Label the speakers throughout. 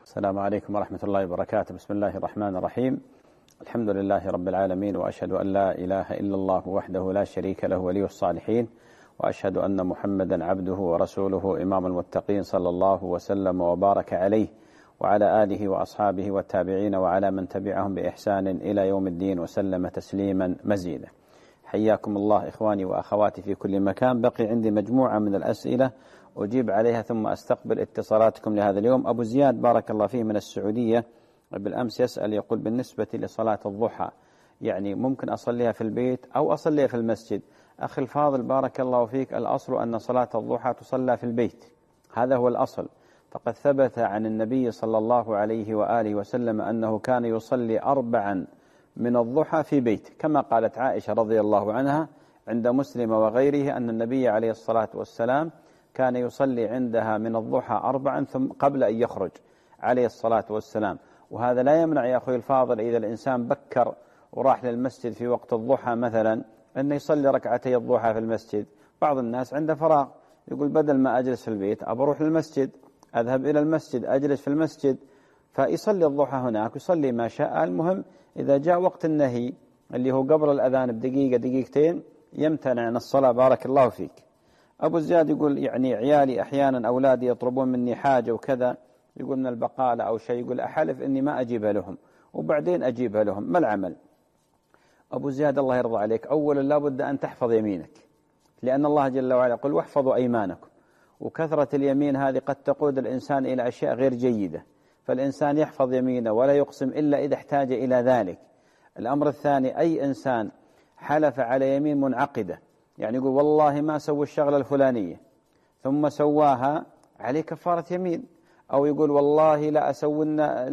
Speaker 1: السلام عليكم ورحمة الله وبركاته. بسم الله الرحمن الرحيم. الحمد لله رب العالمين، وأشهد أن لا إله إلا الله وحده لا شريك له ولي الصالحين، وأشهد أن محمدا عبده ورسوله إمام المتقين، صلى الله وسلم وبارك عليه وعلى آله وأصحابه والتابعين وعلى من تبعهم بإحسان إلى يوم الدين، وسلم تسليما مزيدا. حياكم الله إخواني وأخواتي في كل مكان. بقي عندي مجموعة من الأسئلة أجيب عليها ثم أستقبل اتصالاتكم لهذا اليوم. أبو زياد بارك الله فيه من السعودية بالأمس يسأل، يقول بالنسبة لصلاة الضحى يعني ممكن أصليها في البيت أو أصليها في المسجد؟ أخي الفاضل بارك الله فيك، الأصل أن صلاة الضحى تصلى في البيت، هذا هو الأصل. فقد ثبت عن النبي صلى الله عليه وآله وسلم أنه كان يصلي 4 من الضحى في بيت، كما قالت عائشة رضي الله عنها عند مسلم وغيره أن النبي عليه الصلاة والسلام كان يصلي عندها من الضحى 4 ثم قبل أن يخرج عليه الصلاة والسلام. وهذا لا يمنع يا أخوي الفاضل إذا الإنسان بكر وراح للمسجد في وقت الضحى مثلا أنه يصلي ركعتي الضحى في المسجد. بعض الناس عنده فراغ يقول بدل ما أجلس في البيت أروح للمسجد، أذهب إلى المسجد أجلس في المسجد، فيصلي الضحى هناك، يصلي ما شاء. المهم إذا جاء وقت النهي اللي هو قبل الأذان بدقيقة دقيقتين يمتنع عن الصلاة. بارك الله فيك. أبو زياد يقول يعني عيالي أحيانا أولادي يطلبون مني حاجة وكذا، يقول من البقالة أو شيء، يقول أحلف إني ما أجيبها لهم وبعدين أجيبها لهم، ما العمل؟ أبو زياد الله يرضى عليك، أولا لابد أن تحفظ يمينك، لأن الله جل وعلا يقول واحفظوا أيمانكم، وكثرة اليمين هذه قد تقود الإنسان إلى أشياء غير جيدة، فالإنسان يحفظ يمينه ولا يقسم إلا إذا احتاج إلى ذلك. الأمر الثاني، أي إنسان حلف على يمين منعقدة، يعني يقول والله ما أسوي الشغلة الفلانية ثم سواها، عليه كفارة يمين. أو يقول والله لا أسوي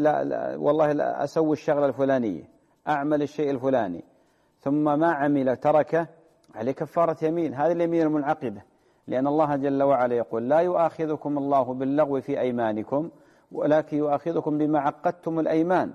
Speaker 1: والله لا أسوي الشغلة الفلانية، أعمل الشيء الفلاني ثم ما عمل تركه، عليه كفارة يمين. هذه اليمين المنعقدة، لأن الله جل وعلا يقول لا يؤاخذكم الله باللغو في أيمانكم ولكن يؤاخذكم بما عقدتم الأيمان.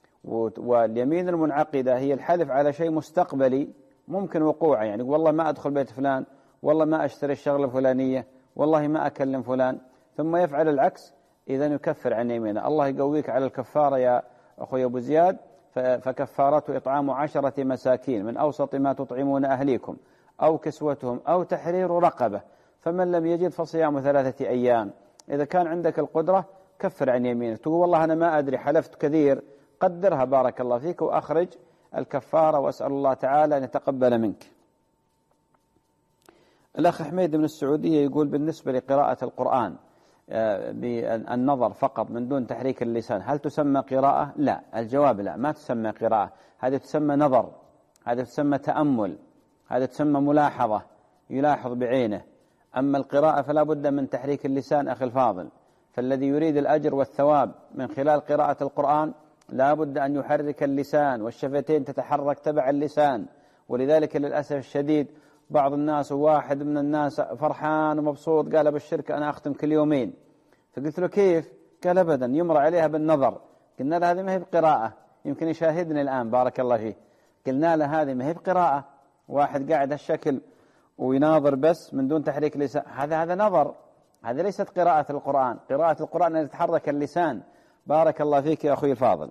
Speaker 1: واليمين المنعقدة هي الحلف على شيء مستقبلي ممكن وقوعه، يعني والله ما أدخل بيت فلان، والله ما أشتري الشغلة الفلانية، والله ما أكلم فلان، ثم يفعل العكس، إذا يكفر عن يمينه. الله يقويك على الكفارة يا أخوي أبو زياد. فكفارته إطعام 10 مساكين من أوسط ما تطعمون أهليكم أو كسوتهم أو تحرير رقبة، فمن لم يجد فصيام 3 أيام. إذا كان عندك القدرة كفر عن يمينك، تقول والله أنا ما أدري حلفت كثير، قدرها بارك الله فيك وأخرج الكفارة، وأسأل الله تعالى أن يتقبل منك. الأخ حميد من السعودية يقول بالنسبة لقراءة القرآن بالنظر فقط من دون تحريك اللسان، هل تسمى قراءة؟ لا، الجواب لا، ما تسمى قراءة، هذه تسمى نظر، هذه تسمى تأمل، هذه تسمى ملاحظة، يلاحظ بعينه. أما القراءة فلا بد من تحريك اللسان أخي الفاضل، فالذي يريد الأجر والثواب من خلال قراءة القرآن لا بد أن يحرك اللسان، والشفتين تتحرك تبع اللسان. ولذلك للأسف الشديد بعض الناس، واحد من الناس فرحان ومبسوط قال بالشركة أنا أختم كل يومين، فقلت له كيف؟ قال أبدا يمر عليها بالنظر. قلنا له هذه ما هي بقراءة، يمكن يشاهدني الآن بارك الله فيه. قلنا له هذه ما هي بقراءة، واحد قاعد هالشكل ويناظر بس من دون تحريك لسان، هذا نظر، هذه ليست قراءة القرآن. قراءة القرآن أن يتحرك اللسان. بارك الله فيك يا أخوي الفاضل.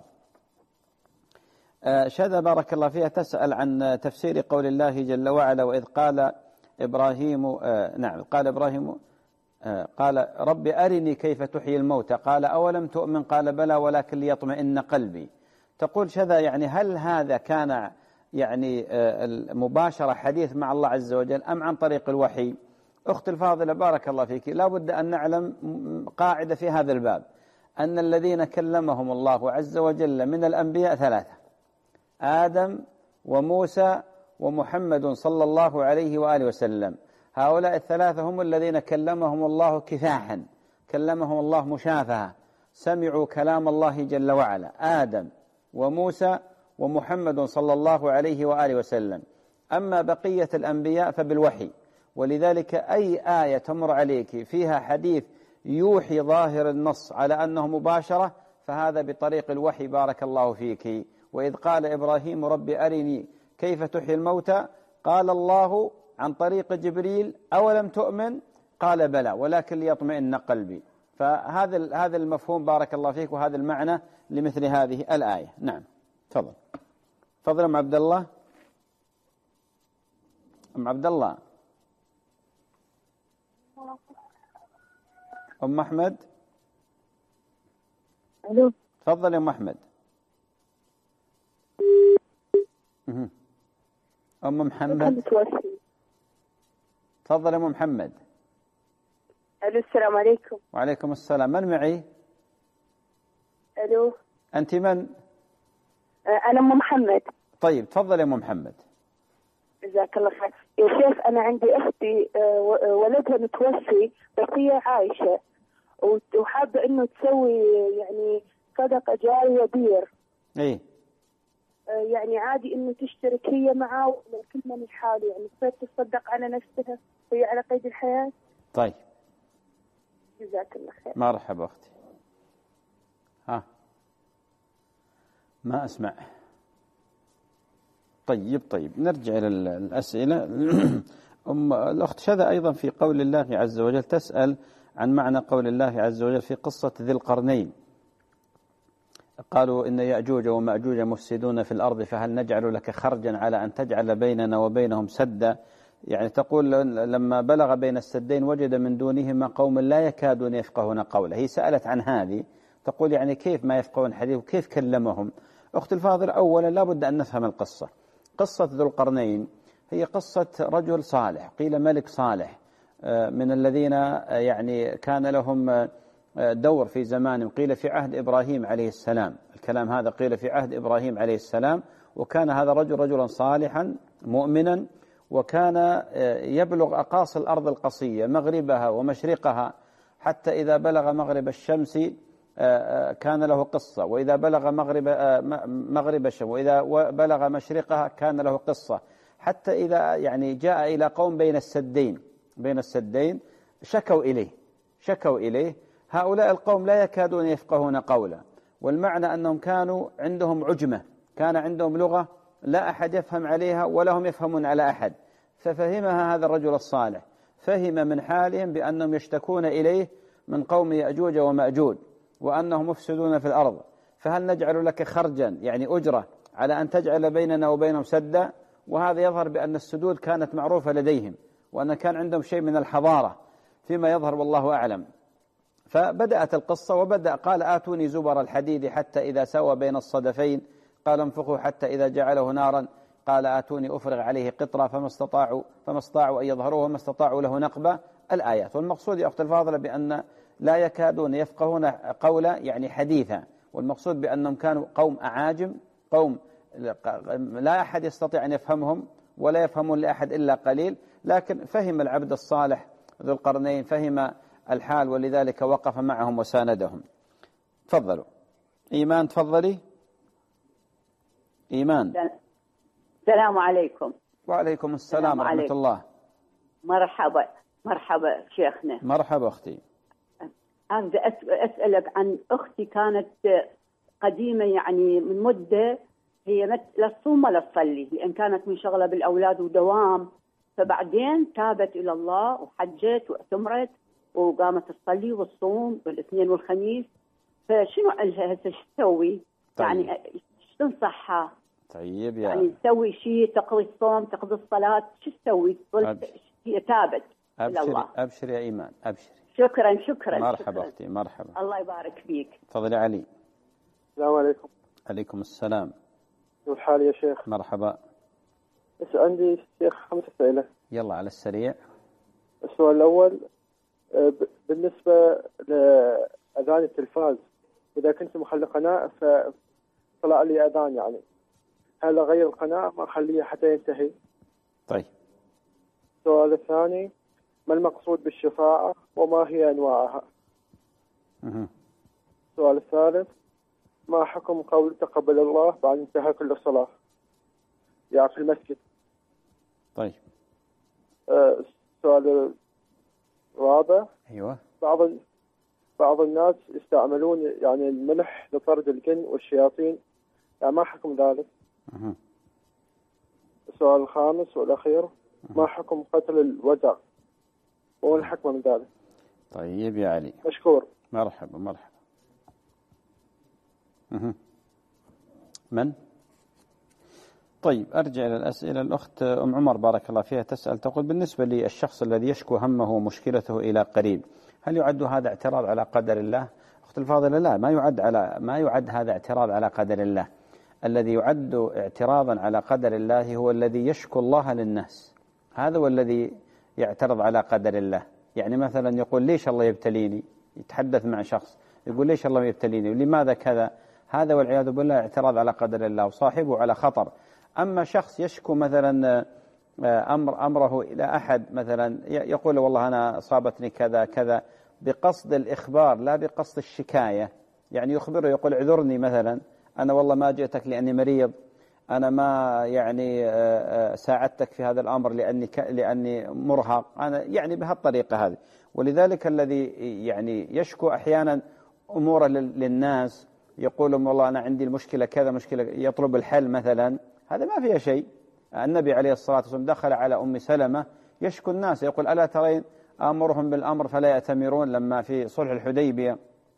Speaker 1: شذا بارك الله فيها تسأل عن تفسير قول الله جل وعلا وإذ قال إبراهيم قال إبراهيم قال رب أرني كيف تحيي الموتى قال أولم تؤمن قال بلى ولكن ليطمئن قلبي. تقول شذا يعني هل هذا كان يعني مباشرة حديث مع الله عز وجل أم عن طريق الوحي؟ أخت الفاضلة بارك الله فيك، لا بد أن نعلم قاعدة في هذا الباب، أن الذين كلمهم الله عز وجل من الأنبياء 3: آدم وموسى ومحمد صلى الله عليه وآله وسلم. هؤلاء ال3 هم الذين كلمهم الله كفاحا، كلمهم الله مشافهة، سمعوا كلام الله جل وعلا، آدم وموسى ومحمد صلى الله عليه وآله وسلم. أما بقية الأنبياء فبالوحي، ولذلك أي آية تمر عليك فيها حديث يوحي ظاهر النص على أنه مباشرة فهذا بطريق الوحي. بارك الله فيك. وإذ قال إبراهيم رب أرني كيف تحيي الموتى قال الله عن طريق جبريل أولم تؤمن قال بلى ولكن ليطمئن قلبي. فهذا المفهوم بارك الله فيك، وهذا المعنى لمثل هذه الآية. نعم تفضل. تفضل أم عبد الله. أم عبد الله. أم أحمد.
Speaker 2: ألو.
Speaker 1: تفضل يا أم أحمد. أم محمد. تفضل يا أم محمد.
Speaker 2: ألو السلام عليكم.
Speaker 1: وعليكم السلام. من معي؟
Speaker 2: ألو.
Speaker 1: أنت من؟
Speaker 2: أنا أم محمد.
Speaker 1: طيب تفضل يا أم محمد.
Speaker 2: جزاك الله خير. يا شيخ أنا عندي أختي ولدها متوفي بس هي عايشة، وحابة إنه تسوي يعني صدقة جارية بير.
Speaker 1: إيه.
Speaker 2: يعني عادي إنه تشترك هي معه ولا كل من الحال، يعني تصير تصدق على نفسها وهي على قيد الحياة.
Speaker 1: طيب.
Speaker 2: جزاك الله خير.
Speaker 1: مرحبا أختي. ما أسمع. طيب نرجع إلى الأسئلة. الأخت شذا أيضا في قول الله عز وجل تسأل عن معنى قول الله عز وجل في قصة ذي القرنين. قالوا إن يأجوج ومأجوج مفسدون في الأرض فهل نجعل لك خرجا على أن تجعل بيننا وبينهم سدا. يعني تقول لما بلغ بين السدين وجد من دونهما قوم لا يكادون يفقهون قوله. هي سألت عن هذه، تقول يعني كيف ما يفقهون حديث وكيف كلمهم. أخت الفاضل، أولا لا بد أن نفهم القصة. قصة ذو القرنين هي قصة رجل صالح، قيل ملك صالح، من الذين يعني كان لهم دور في زمان، قيل في عهد إبراهيم عليه السلام. الكلام هذا قيل في عهد إبراهيم عليه السلام، وكان هذا الرجل رجلا صالحا مؤمنا، وكان يبلغ أقاصي الأرض القصية مغربها ومشرقها، حتى إذا بلغ مغرب الشمس كان له قصة، وإذا بلغ مغرب الشمس وإذا بلغ مشرقها كان له قصة، حتى إذا يعني جاء إلى قوم بين السدين شكوا إليه. هؤلاء القوم لا يكادون يفقهون قولا، والمعنى أنهم كانوا عندهم عجمة، كان عندهم لغة لا أحد يفهم عليها ولا هم يفهمون على أحد. ففهمها هذا الرجل الصالح، فهم من حالهم بأنهم يشتكون إليه من قوم يأجوج ومأجوج وأنهم مفسدون في الأرض، فهل نجعل لك خرجا يعني أجرة على أن تجعل بيننا وبينهم سدا. وهذا يظهر بأن السدود كانت معروفة لديهم، وأن كان عندهم شيء من الحضارة فيما يظهر والله أعلم. فبدأت القصة قال آتوني زبر الحديد حتى إذا سوى بين الصدفين قال انفخوا حتى إذا جعله نارا قال آتوني أفرغ عليه قطرة فما استطاعوا أن يظهروه وما استطاعوا له نقبة. الآيات. والمقصود يا أخت الفاضلة بأن لا يكادون يفقهون قولا يعني حديثا، والمقصود بأنهم كانوا قوم أعاجم، قوم لا أحد يستطيع أن يفهمهم ولا يفهمون لأحد إلا قليل، لكن فهم العبد الصالح ذو القرنين فهم الحال، ولذلك وقف معهم وساندهم. تفضلوا. إيمان تفضلي. إيمان.
Speaker 3: السلام عليكم.
Speaker 1: وعليكم السلام ورحمة الله.
Speaker 3: مرحبا شيخنا.
Speaker 1: مرحبا أختي.
Speaker 3: أبدأ أسألك عن أختي، كانت قديمة يعني من مدة، هي لا تصوم ولا تصلي لأن كانت منشغلة بالأولاد ودوام، فبعدين تابت إلى الله وحجت واعتمرت وقامت تصلي والصوم بالاثنين والخميس. فشنو لها هسه شو تسوي؟ طيب. يعني شو تنصحها؟
Speaker 1: طيب
Speaker 3: يعني تسوي شيء، تقضي الصوم تقضي الصلاة، شو تسوي؟ هي تابت إلى الله.
Speaker 1: أبشر يا إيمان أبشر.
Speaker 3: شكرا.
Speaker 1: مرحبا أختي مرحبا.
Speaker 3: الله يبارك فيك.
Speaker 1: تفضلي علي.
Speaker 4: السلام عليكم.
Speaker 1: عليكم السلام.
Speaker 4: كيف الحال يا شيخ؟
Speaker 1: مرحبا.
Speaker 4: بس عندي شيخ 5 أسئلة.
Speaker 1: يلا على السريع.
Speaker 4: السؤال الأول بالنسبة لأذان التلفاز، إذا كنت محل قناة فطلع لي أذان، يعني هل أغير القناة ما أخليها حتى ينتهي؟
Speaker 1: طيب.
Speaker 4: السؤال الثاني، ما المقصود بالشفاعة وما هي أنواعها؟ السؤال الثالث، ما حكم قول تقبل الله بعد انتهاء كل الصلاة يعني في المسجد؟
Speaker 1: طيب.
Speaker 4: السؤال الرابع،
Speaker 1: أيوة.
Speaker 4: بعض الناس يستعملون يعني الملح لطرد الجن والشياطين، يعني ما حكم ذلك؟ السؤال الخامس والأخير، ما حكم قتل الوزع وما الحكمة من ذلك؟
Speaker 1: طيب يا علي.
Speaker 4: مشكور.
Speaker 1: مرحبا مرحبا. من؟ طيب أرجع إلى الأسئلة. الأخت أم عمر بارك الله فيها تسأل تقول: بالنسبة للشخص الذي يشكو همه ومشكلته إلى قريب، هل يعد هذا اعتراض على قدر الله؟ أخت الفاضلة، لا، ما يعد هذا اعتراض على قدر الله. الذي يعد اعتراضا على قدر الله هو الذي يشكو الله للناس، هذا هو الذي يعترض على قدر الله. يعني مثلا يقول: ليش الله يبتليني؟ يتحدث مع شخص يقول: ليش الله يبتليني ولماذا كذا؟ هذا والعياذ بالله اعتراض على قدر الله وصاحبه على خطر. أما شخص يشكو مثلا أمره إلى أحد، مثلا يقول: والله أنا أصابتني كذا كذا، بقصد الإخبار لا بقصد الشكاية. يعني يخبره يقول: اعذرني مثلا، أنا والله ما جئتك لأني مريض، أنا ما يعني ساعدتك في هذا الأمر لأني مرهق، أنا يعني بهالطريقة هذه. ولذلك الذي يعني يشكو أحيانا أمور للناس، يقول: والله أنا عندي المشكلة كذا، مشكلة، يطلب الحل مثلا، هذا ما فيها شيء. النبي عليه الصلاة والسلام دخل على أم سلمة يشكو الناس، يقول: ألا ترين أمرهم بالأمر فلا يأتمرون. لما في صلح الحديبية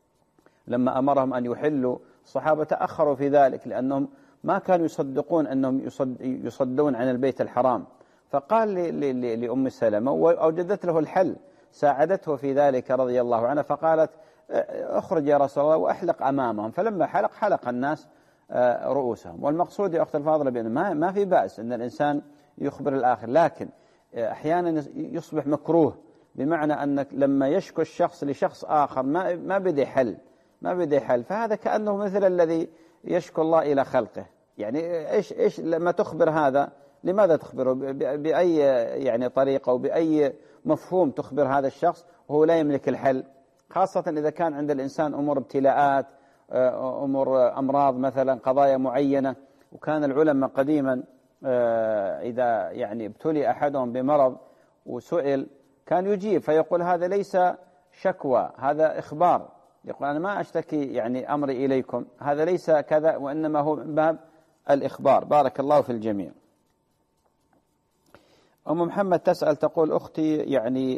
Speaker 1: لما أمرهم أن يحلوا، الصحابة تأخروا في ذلك لأنهم ما كانوا يصدقون أنهم يصدون عن البيت الحرام. فقال لأم سلمة وأوجدت له الحل، ساعدته في ذلك رضي الله عنها، فقالت: اخرج يا رسول الله وأحلق أمامهم. فلما حلق الناس رؤوسهم. والمقصود يا أخت الفاضلة بأن ما في بأس أن الإنسان يخبر الآخر، لكن أحيانا يصبح مكروه، بمعنى أنك لما يشكو الشخص لشخص آخر ما بدي حل، فهذا كأنه مثل الذي يشكو الله إلى خلقه. يعني إيش لما تخبر هذا، لماذا تخبره؟ بأي يعني طريقة وبأي مفهوم تخبر هذا الشخص وهو لا يملك الحل؟ خاصة إذا كان عند الإنسان أمور ابتلاءات، أمور أمراض مثلا، قضايا معينة. وكان العلماء قديما إذا يعني ابتلي أحدهم بمرض وسئل كان يجيب فيقول: هذا ليس شكوى، هذا إخبار. يقول: أنا ما أشتكي يعني أمري إليكم، هذا ليس كذا، وإنما هو من باب الإخبار. بارك الله في الجميع. أم محمد تسأل تقول: أختي يعني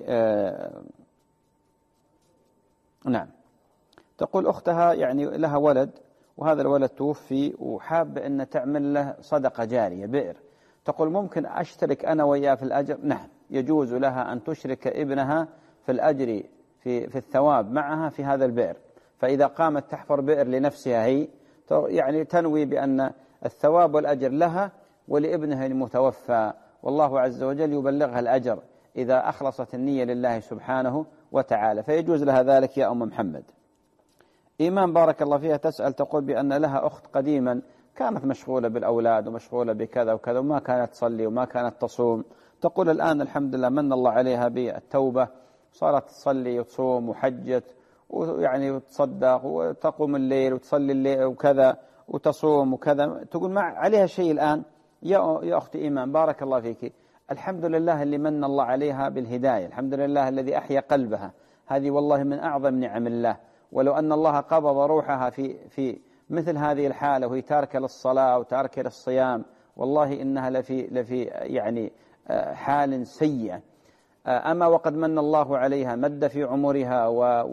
Speaker 1: نعم، تقول أختها يعني لها ولد، وهذا الولد توفي وحاب أن تعمل له صدقة جارية، بئر. تقول: ممكن أشترك أنا وياه في الأجر؟ نعم، يجوز لها أن تشرك ابنها في الأجر في الثواب معها في هذا البئر. فإذا قامت تحفر بئر لنفسها هي، يعني تنوي بأن الثواب والأجر لها ولابنها المتوفى، والله عز وجل يبلغها الأجر إذا أخلصت النية لله سبحانه وتعالى، فيجوز لها ذلك يا أم محمد. إيمان بارك الله فيها تسأل تقول بأن لها أخت قديما كانت مشغولة بالأولاد ومشغولة بكذا وكذا، وما كانت تصلي وما كانت تصوم. تقول: الآن الحمد لله من الله عليها بالتوبة، صارت تصلي وتصوم وحجت، ويعني تصدق وتقوم الليل وتصلي الليل وكذا وتصوم وكذا. تقول: ما عليها شيء الآن؟ يا أختي إيمان بارك الله فيك، الحمد لله اللي من الله عليها بالهداية، الحمد لله الذي أحيا قلبها، هذه والله من أعظم نعم الله. ولو أن الله قبض روحها في مثل هذه الحالة وهي تاركة للصلاة وتاركة للصيام، والله إنها لفي يعني حال سيئة. أما وقد من الله عليها، مد في عمرها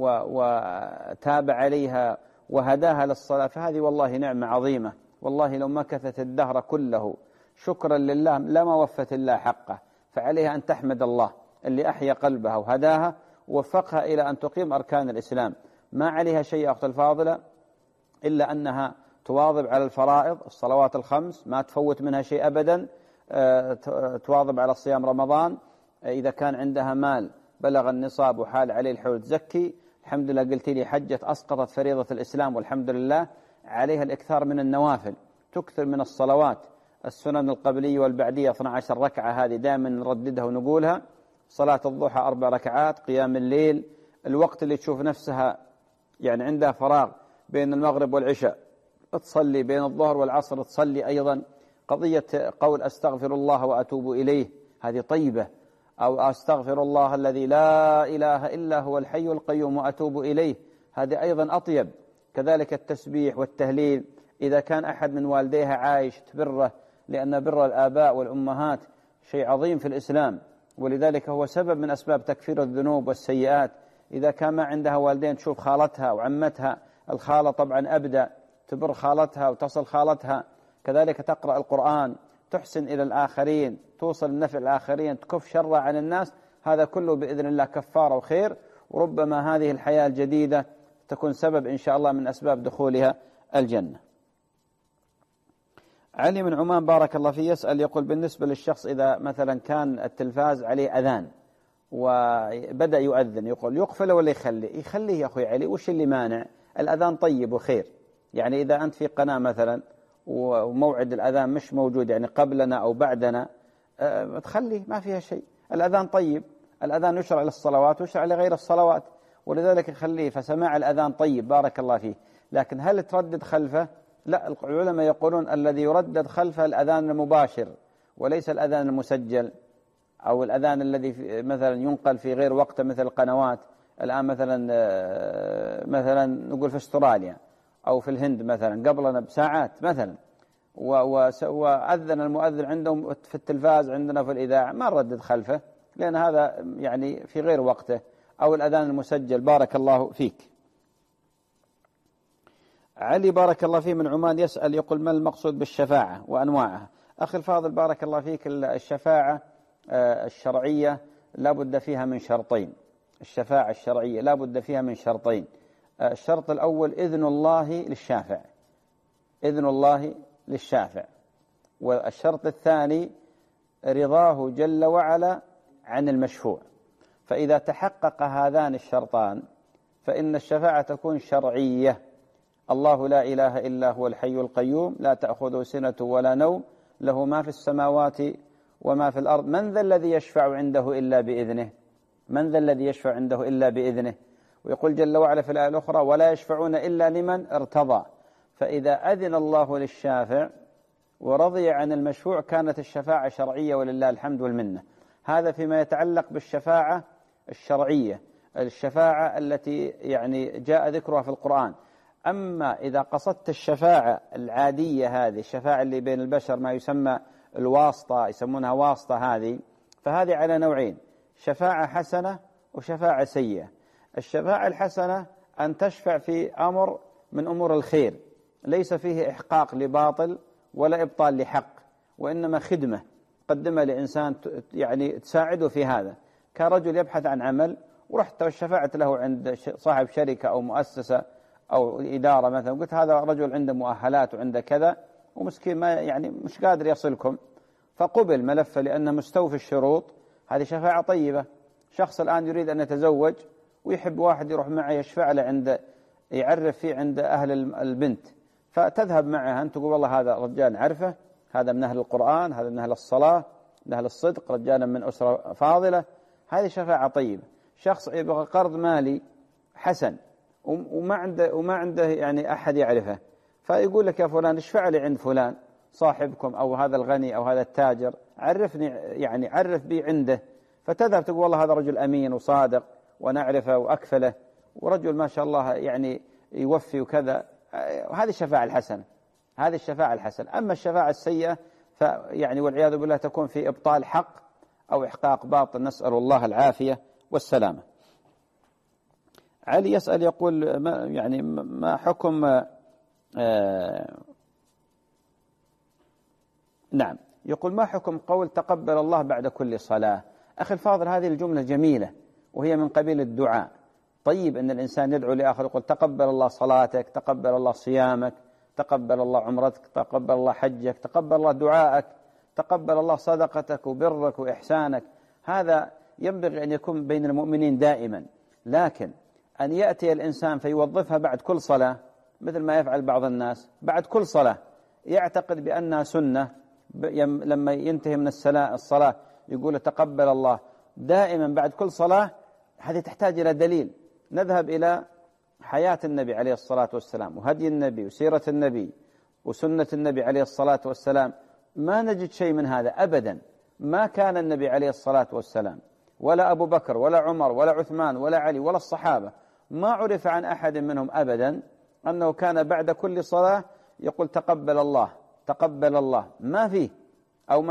Speaker 1: وتاب عليها وهداها للصلاة، فهذه والله نعمة عظيمة. والله لو مكثت الدهر كله شكرا لله لما وفت الله حقه. فعليها أن تحمد الله اللي أحيا قلبها وهداها ووفقها إلى أن تقيم أركان الإسلام. ما عليها شيء أخت الفاضلة إلا أنها تواظب على الفرائض، الصلوات الخمس ما تفوت منها شيء أبدا، تواظب على صيام رمضان. إذا كان عندها مال بلغ النصاب وحال عليه الحول تزكي. الحمد لله قلت لي حجت أسقطت فريضة الإسلام، والحمد لله عليها الإكثار من النوافل، تكثر من الصلوات، السنن القبلية والبعدية 12 ركعة، هذه دائما نرددها ونقولها. صلاة الضحى 4 ركعات، قيام الليل، الوقت اللي تشوف نفسها يعني عندها فراغ بين المغرب والعشاء تصلي، بين الظهر والعصر تصلي أيضا. قضية قول أستغفر الله وأتوب إليه هذه طيبة، أو أستغفر الله الذي لا إله إلا هو الحي القيوم وأتوب إليه، هذه أيضا أطيب. كذلك التسبيح والتهليل. إذا كان أحد من والديها عايش تبره، لأن بر الآباء والأمهات شيء عظيم في الإسلام، ولذلك هو سبب من أسباب تكفير الذنوب والسيئات. إذا كان ما عندها والدين تشوف خالتها وعمتها، الخالة طبعا أبدأ، تبر خالتها وتصل خالتها، كذلك تقرأ القرآن، تحسن إلى الآخرين، توصل النفع الآخرين، تكف شر عن الناس، هذا كله بإذن الله كفارة وخير، وربما هذه الحياة الجديدة تكون سبب إن شاء الله من أسباب دخولها الجنة. علي من عمان بارك الله فيه يسأل يقول بالنسبة للشخص إذا مثلا كان التلفاز عليه أذان وبدأ يؤذن، يقول يقفل ولا يخلي؟ يخليه يا أخوي علي، وش اللي مانع؟ الأذان طيب وخير. يعني إذا أنت في قناة مثلا وموعد الأذان مش موجود، يعني قبلنا أو بعدنا، تخليه ما فيها شيء، الأذان طيب، الأذان يشرع للصلوات ويشرع لغير الصلوات، ولذلك يخليه، فسماع الأذان طيب بارك الله فيه. لكن هل تردد خلفه؟ لا، العلماء يقولون الذي يردد خلفه الأذان المباشر وليس الأذان المسجل، أو الأذان الذي مثلا ينقل في غير وقته مثل القنوات الآن، مثلا نقول في استراليا أو في الهند مثلا قبلنا بساعات مثلا، وأذن المؤذن عندهم في التلفاز، عندنا في الإذاعة، ما نردد خلفه لأن هذا يعني في غير وقته، أو الأذان المسجل. بارك الله فيك. علي بارك الله فيه من عمان يسأل يقول ما المقصود بالشفاعة وأنواعها؟ أخي الفاضل بارك الله فيك، الشفاعة الشرعية لا بد فيها من شرطين. الشفاعة الشرعية لا بد فيها من شرطين. الشرط الأول إذن الله للشافع، إذن الله للشافع. والشرط الثاني رضاه جل وعلا عن المشفوع. فإذا تحقق هذان الشرطان فإن الشفاعة تكون شرعية. الله لا إله إلا هو الحي القيوم لا تأخذه سنة ولا نوم له ما في السماوات وما في الأرض من ذا الذي يشفع عنده إلا بإذنه، من ذا الذي يشفع عنده إلا بإذنه. ويقول جل وعلا في الآية الأخرى ولا يشفعون إلا لمن ارتضى. فإذا أذن الله للشافع ورضي عن المشفوع كانت الشفاعة شرعية ولله الحمد والمنة. هذا فيما يتعلق بالشفاعة الشرعية، الشفاعة التي يعني جاء ذكرها في القرآن. أما إذا قصدت الشفاعة العادية، هذه الشفاعة اللي بين البشر ما يسمى الواسطة، يسمونها واسطة، فهذه على نوعين: شفاعة حسنة وشفاعة سيئة. الشفاعة الحسنة أن تشفع في أمر من أمور الخير ليس فيه إحقاق لباطل ولا إبطال لحق، وإنما خدمة قدمها لإنسان يعني تساعده في هذا، كرجل يبحث عن عمل ورحت وشفعت له عند صاحب شركة أو مؤسسة أو إدارة مثلا، قلت هذا رجل عنده مؤهلات وعنده كذا ومسكين ما يعني مش قادر يصلكم، فقبل ملفه لأنه مستوفي الشروط. هذه شفاعة طيبة. شخص الآن يريد أن يتزوج ويحب واحد يروح معه يشفع له عند يعرف فيه عند أهل البنت، فتذهب معها أنت تقول والله هذا رجال نعرفه، هذا من أهل القرآن، هذا من أهل الصلاة، من أهل الصدق، رجالا من أسرة فاضلة. هذه شفاعة طيبة. شخص يبغى قرض مالي حسن وما عنده يعني أحد يعرفه، فيقول لك يا فلان اشفع لي عند فلان صاحبكم أو هذا الغني أو هذا التاجر، عرفني يعني عرف بي عنده، فتذهب تقول والله هذا رجل أمين وصادق ونعرفه وأكفله ورجل ما شاء الله يعني يوفي وكذا. هذه الشفاعة الحسنة، هذه الشفاعة الحسنة. أما الشفاعة السيئة فيعني والعياذ بالله تكون في إبطال حق أو إحقاق باطل، نسأل الله العافية والسلامة. علي يسأل يقول ما حكم نعم، يقول ما حكم قول تقبل الله بعد كل صلاة؟ أخي الفاضل هذه الجملة جميلة وهي من قبيل الدعاء. طيب أن الإنسان يدعو لآخر يقول تقبل الله صلاتك، تقبل الله صيامك، تقبل الله عمرتك، تقبل الله حجك، تقبل الله دعائك، تقبل الله صدقتك وبرك وإحسانك. هذا ينبغي أن يكون بين المؤمنين دائما. لكن أن يأتي الإنسان فيوظفها بعد كل صلاة مثل ما يفعل بعض الناس، بعد كل صلاة يعتقد بأنها سنة، لما ينتهي من الصلاة يقول تقبل الله دائما بعد كل صلاة. هذه تحتاج إلى دليل. نذهب إلى حياة النبي عليه الصلاة والسلام وهدي النبي وسيرة النبي وسنة النبي عليه الصلاة والسلام، ما نجد شيء من هذا أبدا. ما كان النبي عليه الصلاة والسلام ولا أبو بكر ولا عمر ولا عثمان ولا علي ولا الصحابة ما عرف عن أحد منهم أبدا أنه كان بعد كل صلاة يقول تقبل الله تقبل الله، ما فيه. أو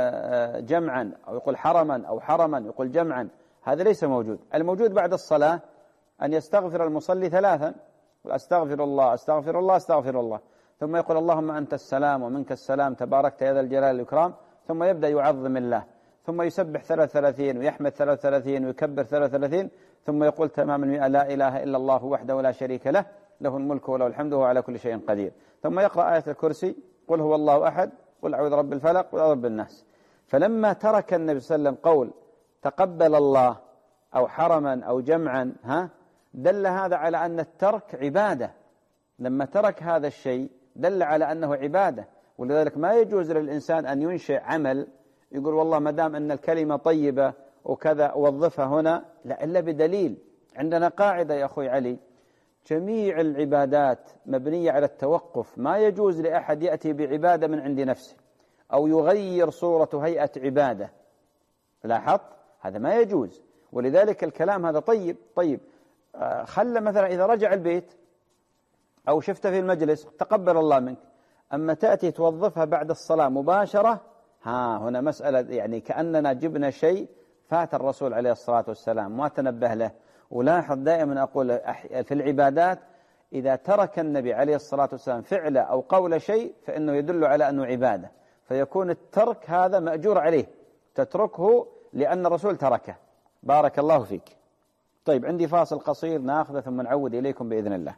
Speaker 1: مثلا جمعا، أو يقول حرما، أو حرما يقول جمعا، هذا ليس موجود. الموجود بعد الصلاة أن يستغفر المصلي 3، أستغفر الله أستغفر الله أستغفر الله، ثم يقول اللهم أنت السلام ومنك السلام تباركت يا ذا الجلال والإكرام، ثم يبدأ يعظم الله، ثم يسبح 33 ويحمد 33 ويكبر 33، ثم يقول تمام 100 لا إله إلا الله وحده لا شريك له، له الملك وله الحمد وهو على كل شيء قدير، ثم يقرأ آية الكرسي قل هو الله أحد قل أعوذ برب الفلق قل أعوذ برب الناس. فلما ترك النبي صلى الله عليه وسلم قول تقبل الله أو حرما أو جمعا دل هذا على أن الترك عبادة. لما ترك هذا الشيء دل على أنه عبادة، ولذلك ما يجوز للإنسان أن ينشئ عمل يقول والله ما دام أن الكلمة طيبة وكذا وظفها هنا، لا إلا بدليل. عندنا قاعدة يا أخوي علي، جميع العبادات مبنية على التوقف، ما يجوز لأحد يأتي بعبادة من عند نفسه أو يغير صورة هيئة عبادة، لاحظت هذا ما يجوز. ولذلك الكلام هذا طيب خلى مثلا إذا رجع البيت أو شفته في المجلس تقبل الله منك، أما تأتي توظفها بعد الصلاة مباشرة، هنا مسألة يعني كأننا جبنا شيء فات الرسول عليه الصلاة والسلام ما تنبه له. ولاحظ دائما أقول في العبادات إذا ترك النبي عليه الصلاة والسلام فعل أو قول شيء فإنه يدل على أنه عبادة، فيكون الترك هذا مأجور عليه، تتركه لأن الرسول تركه. بارك الله فيك. طيب عندي فاصل قصير ناخذه ثم نعود إليكم بإذن الله.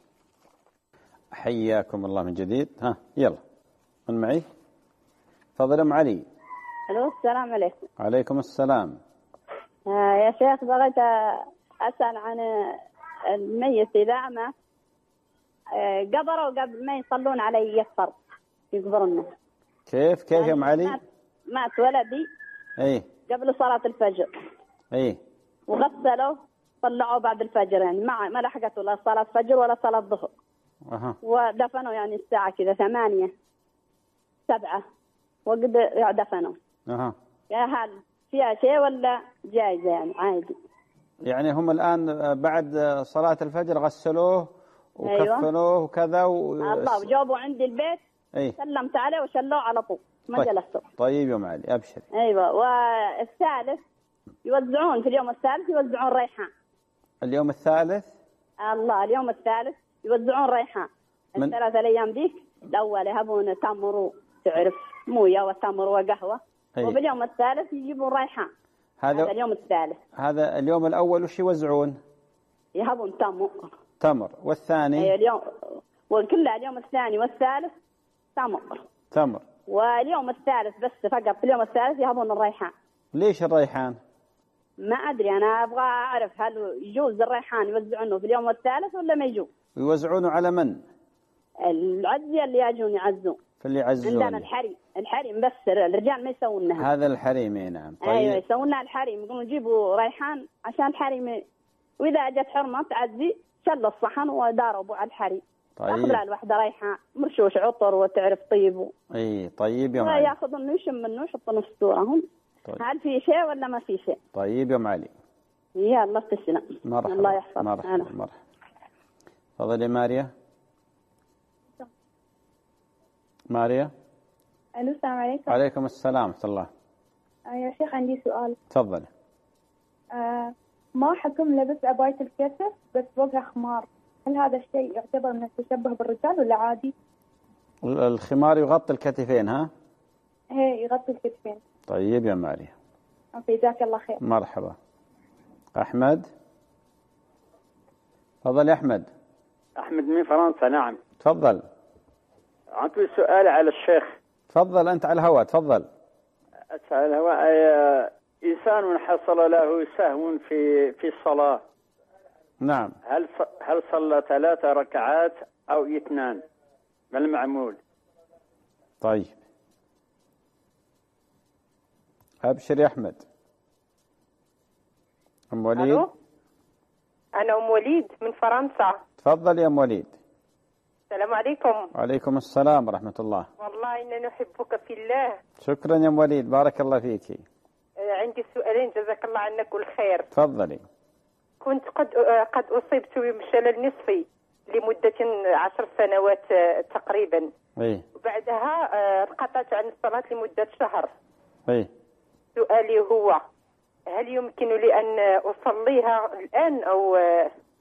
Speaker 1: حياكم الله من جديد. يلا من معي؟ تفضل أم علي.
Speaker 5: الو السلام عليكم.
Speaker 1: عليكم السلام.
Speaker 5: يا شيخ بغيت أسأل عن الميت إذا أعمى قبروا قبل ما يصلون عليه يكفر يقبرونه.
Speaker 1: كيف يا أم علي؟
Speaker 5: مات ولدي قبل صلاة الفجر وغسلوا طلعوا بعد الفجر، يعني ما لحقته لا صلاة فجر ولا صلاة ظهر. ودفنوا يعني الساعة كذا 8 7 وقد دفنوا. يا هل فيها شيء ولا جائزة يعني عادي؟
Speaker 1: يعني هم الآن بعد صلاة الفجر غسلوه وكفنوه وكذا
Speaker 5: الله وجابوا عندي البيت سلمت عليه وشلوه على طول ما جلسوا.
Speaker 1: طيب يا معلي أبشر.
Speaker 5: والثالث يوزعون في اليوم الثالث يوزعون ريحان.
Speaker 1: اليوم الثالث
Speaker 5: اليوم الثالث يوزعون ريحان. الثلاث أيام ديك الأول يهبون تمر تعرف موية وتمر وقهوة وباليوم الثالث يجيبون ريحان. هذا اليوم الثالث.
Speaker 1: هذا اليوم الأول وش يوزعون؟
Speaker 5: يهبون
Speaker 1: تمر. والثاني؟
Speaker 5: اليوم وكله اليوم الثاني والثالث تمر. واليوم الثالث بس فقط في اليوم الثالث يهبون الريحان.
Speaker 1: ليش الريحان؟
Speaker 5: ما أدري أنا أبغى أعرف هل يجوز الريحان يوزعونه في اليوم الثالث ولا ما يجوز؟
Speaker 1: ويوزعونه على من؟
Speaker 5: العزية اللي يجون يعزون.
Speaker 1: فاللي يعزون
Speaker 5: عندنا الحريم بس الرجال ما يسوونها.
Speaker 1: هذا الحريم نعم.
Speaker 5: طيب. أيوة يسوونها الحريم يقولون جيبوا ريحان عشان الحريم وإذا أجت حرمة تعزي شل الصحن وداروا على الحريم. طيب. ياخذ الواحدة ريحان مرشوش عطر وتعرف طيب.
Speaker 1: طيب يا معلي.
Speaker 5: ياخذ منه يشم منه يحطونه في صورهم. طيب. هل في شيء ولا ما في شيء؟
Speaker 1: طيب يا معلي.
Speaker 5: يا الله تسلم.
Speaker 1: مرحبا.
Speaker 5: الله يحفظك.
Speaker 1: مرحبا. تفضلي ماريا. ماريا.
Speaker 6: السلام عليكم.
Speaker 1: عليكم السلام ورحمة الله.
Speaker 6: يا شيخ عندي سؤال.
Speaker 1: تفضلي.
Speaker 6: ما حكم لبس عباية الكتف بس فوقها خمار، هل هذا الشيء يعتبر من التشبه بالرجال ولا عادي؟
Speaker 1: الخمار يغطي الكتفين
Speaker 6: يغطي الكتفين.
Speaker 1: طيب يا ماريا.
Speaker 6: جزاك الله خير.
Speaker 1: مرحبا. أحمد. تفضل يا أحمد.
Speaker 7: أحمد من فرنسا. نعم.
Speaker 1: تفضل.
Speaker 7: عندي سؤال على الشيخ.
Speaker 1: تفضل أنت على الهواء. تفضل.
Speaker 7: على الهواء. إنسان حصل له سهو في الصلاة.
Speaker 1: نعم.
Speaker 7: هل صلى 3 ركعات أو 2؟ ما المعمول؟
Speaker 1: طيب أبشر يا أحمد. أم وليد.
Speaker 8: ألو؟ أنا أم وليد من فرنسا.
Speaker 1: تفضل يا أم وليد.
Speaker 8: السلام عليكم.
Speaker 1: وعليكم السلام ورحمة الله.
Speaker 8: والله إننا نحبك في الله.
Speaker 1: شكرا يا أم وليد بارك الله فيك.
Speaker 8: عندي سؤالين جزاك الله عنك كل خير.
Speaker 1: تفضلي.
Speaker 8: كنت قد أصبت بشلل نصفي لمدة 10 سنوات تقريبا. وبعدها انقطعت عن الصلاة لمدة شهر. سؤالي هو هل يمكن لي أن أصليها الآن أو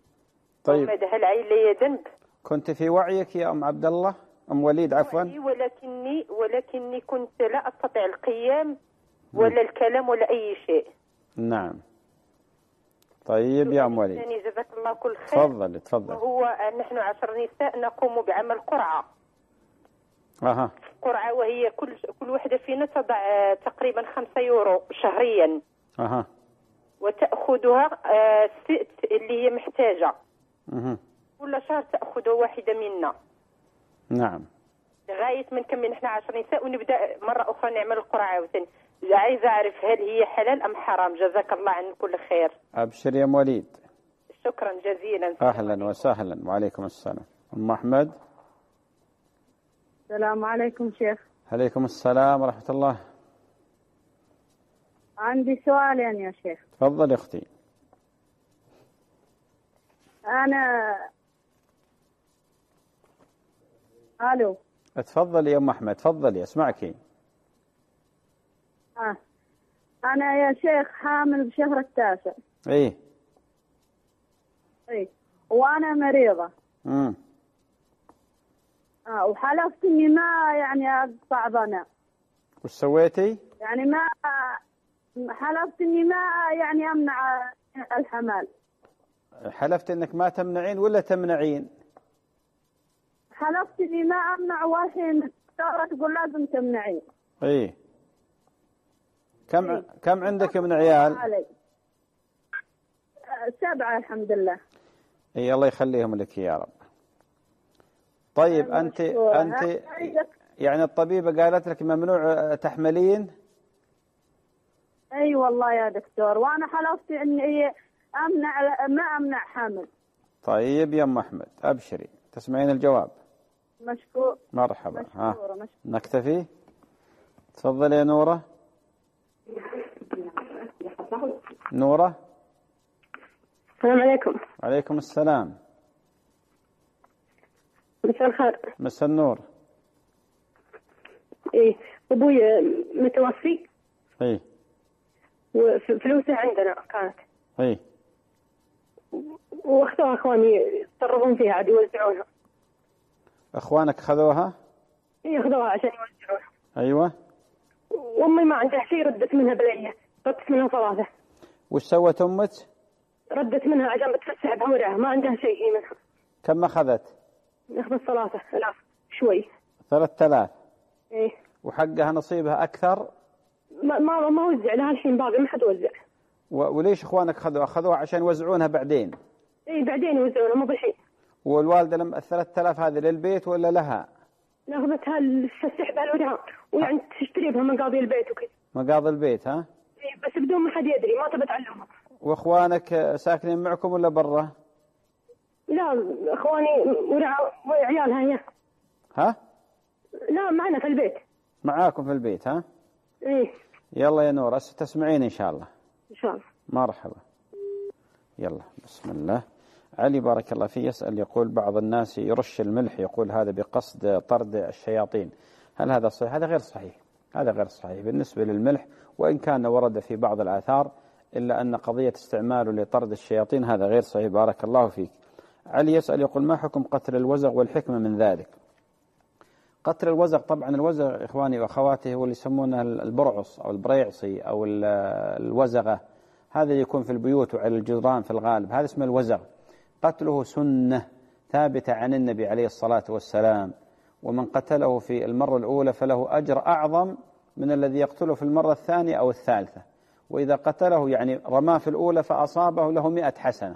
Speaker 1: طيب
Speaker 8: هل علي لي ذنب؟
Speaker 1: كنت في وعيك يا أم عبد الله؟ أم وليد عفوا.
Speaker 8: ولكني كنت لا أستطيع القيام ولا الكلام ولا أي شيء.
Speaker 1: نعم. طيب يا أم وليد.
Speaker 8: يعني جزاك الله كل خير.
Speaker 1: تفضل.
Speaker 8: وهو نحن 10 نساء نقوم بعمل قرعة. قرعة وهي كل واحدة فينا تضع تقريبا 5 يورو شهريا. وتأخذها اللي هي محتاجة. كل شهر تأخذ واحدة منا.
Speaker 1: نعم.
Speaker 8: لغاية ما نكمل نحن 10 نساء ونبدأ مرة أخرى نعمل القرعة عاوتاني. عايزة أعرف هل هي حلال أم حرام؟ جزاك الله عن كل خير.
Speaker 1: أبشر يا وليد.
Speaker 8: شكرا جزيلا.
Speaker 1: أهلا وسهلا. وعليكم السلام. أم أحمد.
Speaker 9: السلام عليكم شيخ.
Speaker 1: عليكم السلام ورحمة الله.
Speaker 9: عندي سؤالين يا شيخ.
Speaker 1: تفضل أختي.
Speaker 9: ألو.
Speaker 1: تفضل يا أم أحمد، تفضلي أسمعك.
Speaker 9: أنا يا شيخ حامل بشهر التاسع.
Speaker 1: إيه.
Speaker 9: وأنا مريضة. وحلفت إني ما يعني أقطع ضنا.
Speaker 1: وش سويتي؟
Speaker 9: يعني ما حلفت إني ما يعني أمنع الحمل.
Speaker 1: حلفت إنك ما تمنعين ولا تمنعين؟
Speaker 9: حلفت إني ما أمنع، والحين الدكتورة تقول لازم تمنعين.
Speaker 1: إيه. كم عندك من عيال؟
Speaker 9: 7 الحمد لله.
Speaker 1: إيه الله يخليهم لك يا رب. طيب أنت يعني الطبيبة قالت لك ممنوع تحملين؟
Speaker 9: أي والله يا دكتور، وأنا حلفت إني ما أمنع حمل.
Speaker 1: طيب يا أم أحمد أبشري، تسمعين الجواب.
Speaker 9: مشكور.
Speaker 1: مرحبا.
Speaker 9: مشكورة.
Speaker 1: نكتفي. تفضل يا نورة. نورة.
Speaker 10: السلام عليكم.
Speaker 1: عليكم السلام.
Speaker 10: مساء الخير.
Speaker 1: مساء النور.
Speaker 10: ايه ابوي متوفي.
Speaker 1: ايه.
Speaker 10: وفلوسه عندنا كانت.
Speaker 1: ايه.
Speaker 10: واخذوها اخواني يتصرفون فيها عاد يوزعونها.
Speaker 1: اخوانك خذوها؟
Speaker 10: ايه اخذوها عشان يوزعونها.
Speaker 1: ايوه.
Speaker 10: وامي ما عندها شيء، ردت منها بليه، ردت منها 3.
Speaker 1: وش سوت امك؟
Speaker 10: ردت منها عشان بتفسح بهورها، ما عندها شيء منها.
Speaker 1: كم اخذت؟
Speaker 10: اخذت 3000 شوي.
Speaker 1: 3000.
Speaker 10: ايه.
Speaker 1: وحقها نصيبها اكثر؟
Speaker 10: ما وزع لها الحين، باقي ما حد وزع.
Speaker 1: وليش اخوانك اخذوها عشان يوزعونها بعدين؟
Speaker 10: ايه بعدين يوزعونها مو بالحين.
Speaker 1: والوالده لما 3000 هذه للبيت ولا لها؟
Speaker 10: اخذتها لتفسح بهالورها ويعني تشتري بها مقاضي البيت وكذا.
Speaker 1: مقاضي البيت ها؟
Speaker 10: ايه بس بدون ما حد يدري، ما تبى تعلمها.
Speaker 1: واخوانك ساكنين معكم ولا برا؟
Speaker 10: لا اخواني وعيالها هي.
Speaker 1: ها؟
Speaker 10: لا معنا في البيت.
Speaker 1: معاكم في البيت ها؟
Speaker 10: ايه.
Speaker 1: يلا يا نور تسمعين ان شاء الله.
Speaker 10: ان شاء الله.
Speaker 1: مرحبا. يلا بسم الله. علي بارك الله فيه يسأل يقول بعض الناس يرش الملح، يقول هذا بقصد طرد الشياطين، هل هذا صحيح؟ هذا غير صحيح. هذا غير صحيح بالنسبة للملح، وإن كان ورد في بعض الآثار، إلا أن قضية استعماله لطرد الشياطين هذا غير صحيح. بارك الله فيك. علي يسأل يقول ما حكم قتل الوزغ والحكمة من ذلك؟ قتل الوزغ، طبعا الوزغ إخواني وأخواتي هو اللي يسمونه البرعص أو البريعصي أو الوزغة، هذا يكون في البيوت وعلى الجدران في الغالب، هذا اسمه الوزغ. قتله سنة ثابتة عن النبي عليه الصلاة والسلام، ومن قتله في المرة الأولى فله أجر أعظم من الذي يقتله في المرة الثانية أو الثالثة، وإذا قتله يعني رماه في الأولى فأصابه له 100 حسنة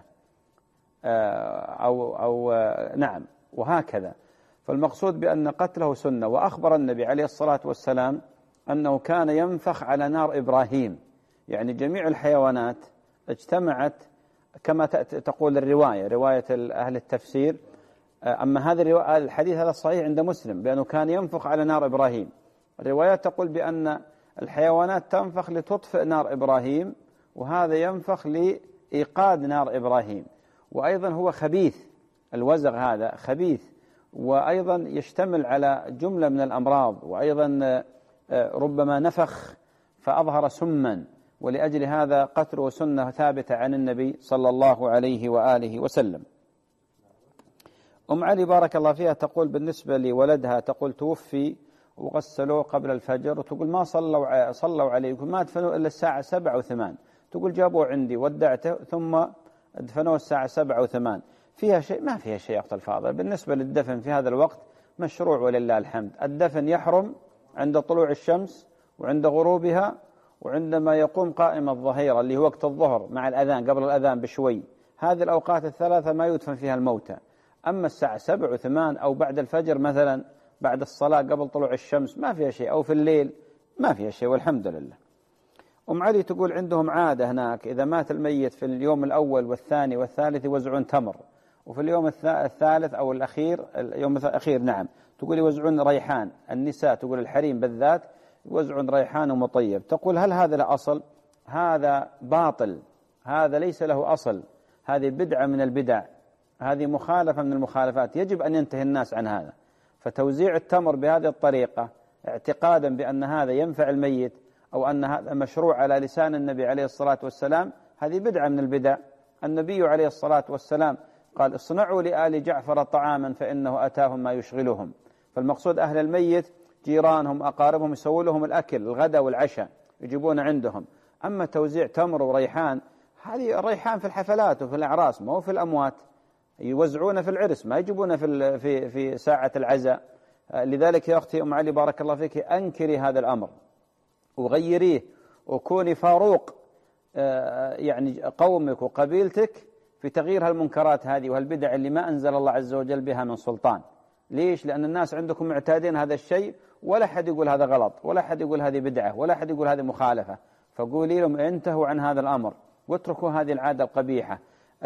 Speaker 1: أو نعم وهكذا. فالمقصود بأن قتله سنة. وأخبر النبي عليه الصلاة والسلام أنه كان ينفخ على نار إبراهيم، يعني جميع الحيوانات اجتمعت كما تقول الرواية، رواية أهل التفسير. أما هذا الحديث هذا صحيح عند مسلم بأنه كان ينفخ على نار إبراهيم. الروايات تقول بأن الحيوانات تنفخ لتطفئ نار إبراهيم، وهذا ينفخ لإيقاد نار إبراهيم. وأيضا هو خبيث، الوزغ هذا خبيث، وأيضا يشتمل على جملة من الأمراض، وأيضا ربما نفخ فأظهر سما، ولأجل هذا قتله سنة ثابتة عن النبي صلى الله عليه وآله وسلم. أم علي بارك الله فيها تقول بالنسبة لولدها، تقول توفي وغسلوه قبل الفجر، وتقول ما صلوا عليه، يقول ما دفنوه إلا الساعة 7 و8. تقول جابوه عندي ودعته ثم دفنوه الساعة 7 و8. فيها شيء؟ ما فيها شيء يا أخت الفاضل. بالنسبة للدفن في هذا الوقت مشروع ولله الحمد. الدفن يحرم عند طلوع الشمس وعند غروبها وعندما يقوم قائم الظهيرة اللي هو وقت الظهر مع الأذان، قبل الأذان بشوي. هذه الأوقات الثلاثة ما يدفن فيها الموتى. أما الساعة 7 و8 أو بعد الفجر مثلا، بعد الصلاة قبل طلوع الشمس، ما فيها شيء، أو في الليل ما فيها شيء والحمد لله. أم علي تقول عندهم عادة هناك إذا مات الميت في اليوم الأول والثاني والثالث يوزعون تمر، وفي اليوم الثالث أو الأخير، اليوم الأخير نعم، تقول يوزعون ريحان. النساء تقول الحريم بالذات يوزعون ريحان ومطيب. تقول هل هذا له أصل؟ هذا باطل، هذا ليس له أصل، هذه بدعة من البدع، هذه مخالفة من المخالفات، يجب أن ينتهي الناس عن هذا. فتوزيع التمر بهذه الطريقة اعتقادا بأن هذا ينفع الميت أو أن هذا مشروع على لسان النبي عليه الصلاة والسلام، هذه بدعة من البدع. النبي عليه الصلاة والسلام قال اصنعوا لآل جعفر طعاما فإنه أتاهم ما يشغلهم. فالمقصود أهل الميت جيرانهم أقاربهم يسووا لهم الأكل الغداء والعشاء يجيبون عندهم. أما توزيع تمر وريحان، هذه الريحان في الحفلات وفي الأعراس، ما هو في الأموات، يوزعون في العرس، ما يجيبون في ساعة العزاء. لذلك يا أختي أم علي بارك الله فيك أنكري هذا الأمر وغيريه وكوني فاروق يعني قومك وقبيلتك في تغيير هالمنكرات هذه وهالبدع اللي ما أنزل الله عز وجل بها من سلطان. ليش؟ لأن الناس عندكم معتادين هذا الشيء، ولا حد يقول هذا غلط، ولا حد يقول هذه بدعة، ولا حد يقول هذه مخالفة. فقولي لهم انتهوا عن هذا الأمر واتركوا هذه العادة القبيحة.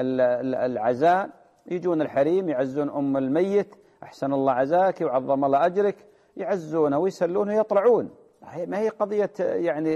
Speaker 1: العزاء يجون الحريم يعزون أم الميت، أحسن الله عزاك وعظم الله أجرك، يعزونه ويسلونه ويطلعون. ما هي قضية يعني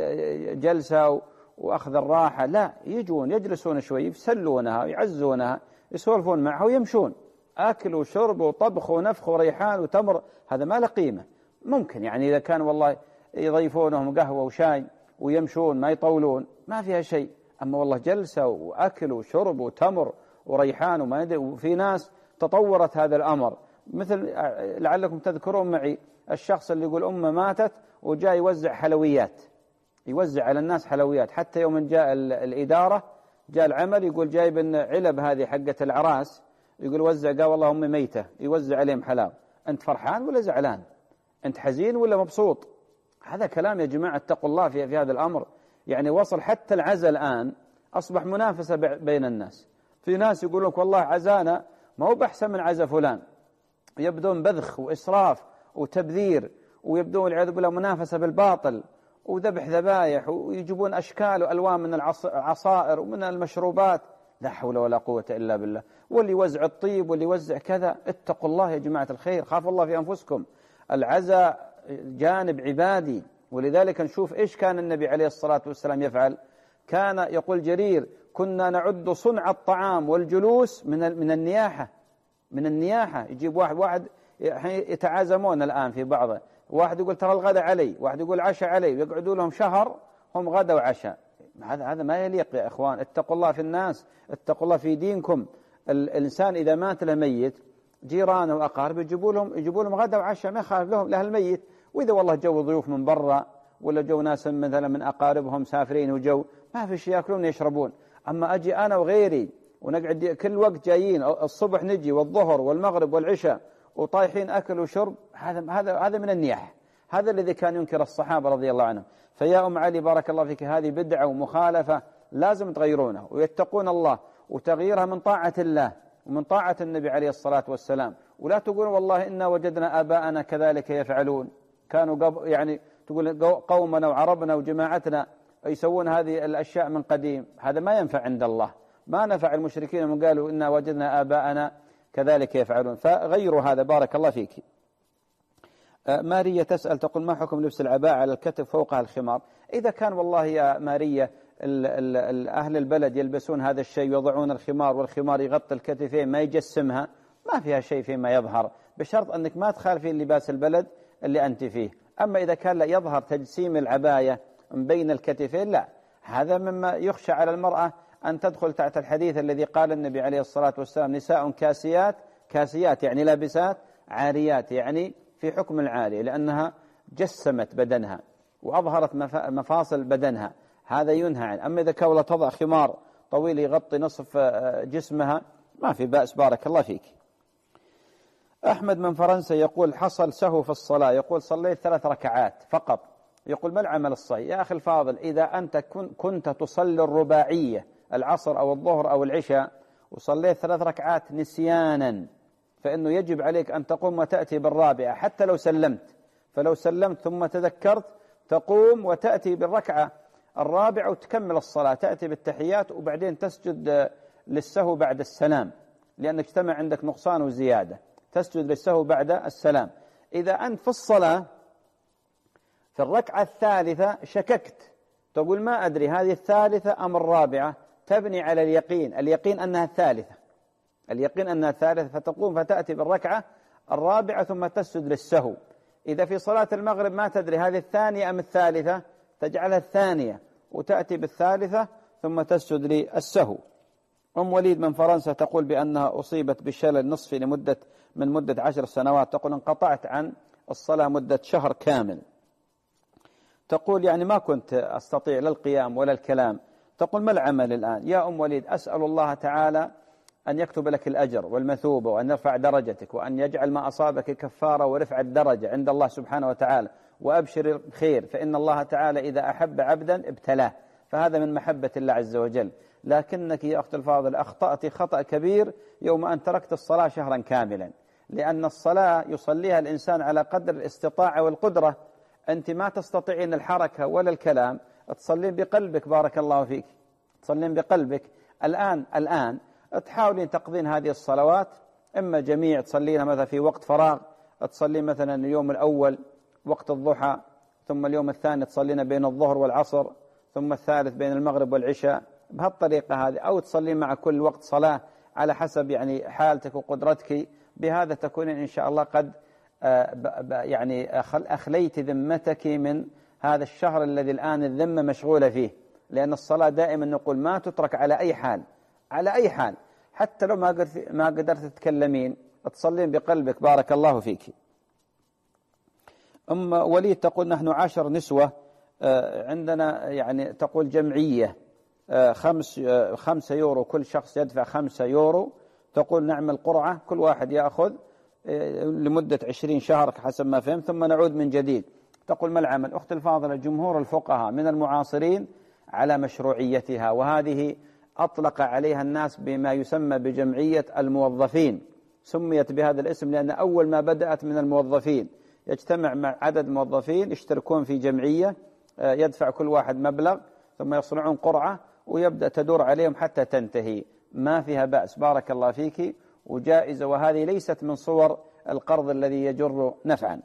Speaker 1: جلسة وأخذ الراحة، لا، يجون يجلسون شوي يسلونها ويعزونها، يسولفون معها ويمشون. أكل وشرب وطبخ ونفخ وريحان وتمر، هذا ما له قيمة. ممكن يعني إذا كان والله يضيفونهم قهوة وشاي ويمشون ما يطولون، ما فيها شيء. أما والله جلسة وأكل وشرب وتمر وريحان وما يدري. وفي ناس تطورت هذا الأمر، مثل لعلكم تذكرون معي الشخص اللي يقول أمه ماتت وجاء يوزع حلويات، يوزع على الناس حلويات. حتى يوم جاء الإدارة جاء العمل يقول جايب علب هذه حقة العراس، يقول وزع، قال والله أمي ميتة، يوزع عليهم حلاوة. أنت فرحان ولا زعلان؟ أنت حزين ولا مبسوط؟ هذا كلام يا جماعة، اتقوا الله في هذا الأمر. يعني وصل حتى العزاء الآن أصبح منافسة بين الناس. في ناس يقول لك والله عزانا ما هو بأحسن من عزا فلان، يبدون بذخ وإسراف وتبذير، ويبدون والعياذ بالله منافسة بالباطل وذبح ذبايح، ويجيبون أشكال وألوان من العصائر ومن المشروبات. لا حول ولا قوة إلا بالله. واللي يوزع الطيب واللي يوزع كذا. اتقوا الله يا جماعة الخير، خافوا الله في أنفسكم. العزاء جانب عبادي، ولذلك نشوف إيش كان النبي عليه الصلاة والسلام يفعل. كان يقول جرير كنا نعد صنع الطعام والجلوس من النياحة. من النياحة يجيب واحد يتعازمون الآن في بعضه، واحد يقول ترى الغداء علي، واحد يقول عشاء علي، ويقعدوا لهم شهر هم غدا وعشاء. هذا ما يليق يا إخوان. اتقوا الله في الناس، اتقوا الله في دينكم. الإنسان إذا مات له ميت، جيرانه وأقاربه يجيبوا لهم غدا وعشاء، ما يخالف لهم له الميت. وإذا والله جو ضيوف من برا ولا جو ناس مثلا من أقاربهم سافرين وجو، ما في شيء يأكلون يشربون. أما أجي أنا وغيري ونقعد كل وقت جايين، الصبح نجي والظهر والمغرب والعشاء وطايحين أكل وشرب، هذا من النياح. هذا الذي كان ينكر الصحابة رضي الله عنهم. فيا أم علي بارك الله فيك، هذه بدعة ومخالفة لازم تغيرونها ويتقون الله، وتغييرها من طاعة الله ومن طاعة النبي عليه الصلاة والسلام. ولا تقول والله إنا وجدنا آباءنا كذلك يفعلون، كانوا يعني تقول قومنا وعربنا وجماعتنا يسوون هذه الأشياء من قديم. هذا ما ينفع عند الله، ما نفع المشركين من قالوا إنا وجدنا آباءنا كذلك يفعلون. فغيروا هذا بارك الله فيك. مارية تسأل تقول ما حكم لبس العباءة على الكتف فوقها الخمار؟ إذا كان والله يا مارية أهل البلد يلبسون هذا الشيء ويضعون الخمار والخمار يغطي الكتفين ما يجسمها، ما فيها شيء فيما يظهر، بشرط أنك ما تخالفين لباس البلد اللي أنت فيه. أما إذا كان لا يظهر تجسيم العباية بين الكتفين، لا، هذا مما يخشى على المرأة أن تدخل تحت الحديث الذي قال النبي عليه الصلاة والسلام نساء كاسيات كاسيات يعني لابسات، عاريات يعني في حكم العارية لأنها جسمت بدنها وأظهرت مفاصل بدنها، هذا ينهى عنه. أما إذا كانت تضع خمار طويل يغطي نصف جسمها ما في بأس. بارك الله فيك. أحمد من فرنسا يقول حصل سهو في الصلاة، يقول صليت 3 ركعات فقط، يقول ما العمل الصحيح؟ يا أخي الفاضل، إذا أنت كنت تصلي الرباعية العصر أو الظهر أو العشاء وصليت 3 ركعات نسيانا، فإنه يجب عليك أن تقوم وتأتي بالرابعة حتى لو سلمت. فلو سلمت ثم تذكرت تقوم وتأتي بالركعة الرابعة وتكمل الصلاة، تأتي بالتحيات وبعدين تسجد للسهو بعد السلام، لأنك اجتمع عندك نقصان وزيادة، تسجد للسهو بعد السلام. إذا أنت في الصلاة في الركعة الثالثة شككت، تقول ما أدري هذه الثالثة أم الرابعة، تبني على اليقين أنها الثالثة، اليقين أنها الثالثة، فتقوم فتأتي بالركعة الرابعة ثم تسجد للسهو. إذا في صلاة المغرب ما تدري هذه الثانية أم الثالثة، تجعلها الثانية وتأتي بالثالثة ثم تسجد للسهو. أم وليد من فرنسا تقول بأنها أصيبت بالشلل نصفي من مدة 10 سنوات، تقول انقطعت عن الصلاة مدة شهر كامل، تقول يعني ما كنت أستطيع لا القيام ولا الكلام. تقول ما العمل الآن؟ يا أم وليد، أسأل الله تعالى أن يكتب لك الأجر والمثوبة وأن يرفع درجتك وأن يجعل ما أصابك كفارة ورفع الدرجة عند الله سبحانه وتعالى، وأبشر الخير، فإن الله تعالى إذا أحب عبدا ابتلاه، فهذا من محبة الله عز وجل. لكنك يا أخت الفاضل أخطأت خطأ كبير يوم أن تركت الصلاة شهرا كاملا، لأن الصلاة يصليها الإنسان على قدر الاستطاعة والقدرة. أنت ما تستطيعين الحركة ولا الكلام، تصلين بقلبك، بارك الله فيك، تصلين بقلبك. الآن تحاولين تقضين هذه الصلوات، إما جميع تصلينها مثلا في وقت فراغ، تصلين مثلا اليوم الأول وقت الضحى، ثم اليوم الثاني تصلين بين الظهر والعصر، ثم الثالث بين المغرب والعشاء، بهالطريقة هذه، أو تصلين مع كل وقت صلاة على حسب يعني حالتك وقدرتك. بهذا تكونين إن شاء الله قد يعني أخليت ذمتك من هذا الشهر الذي الآن الذمة مشغولة فيه، لأن الصلاة دائما نقول ما تترك على أي حال، على أي حال، حتى لو ما قدرت تتكلمين تصلين بقلبك، بارك الله فيك. أم وليد تقول نحن 10 نسوة عندنا يعني تقول جمعية 5 يورو، كل شخص يدفع 5 يورو، تقول نعمل قرعة كل واحد يأخذ لمدة 20 شهر حسب ما فهم، ثم نعود من جديد. تقول ما العمل؟ أخت الفاضلة، جمهور الفقهاء من المعاصرين على مشروعيتها، وهذه أطلق عليها الناس بما يسمى بجمعية الموظفين، سميت بهذا الاسم لأن أول ما بدأت من الموظفين، يجتمع مع عدد موظفين يشتركون في جمعية، يدفع كل واحد مبلغ ثم يصنعون قرعة ويبدأ تدور عليهم حتى تنتهي، ما فيها بأس، بارك الله فيك، وجائزة، وهذه ليست من صور القرض الذي يجر نفعا.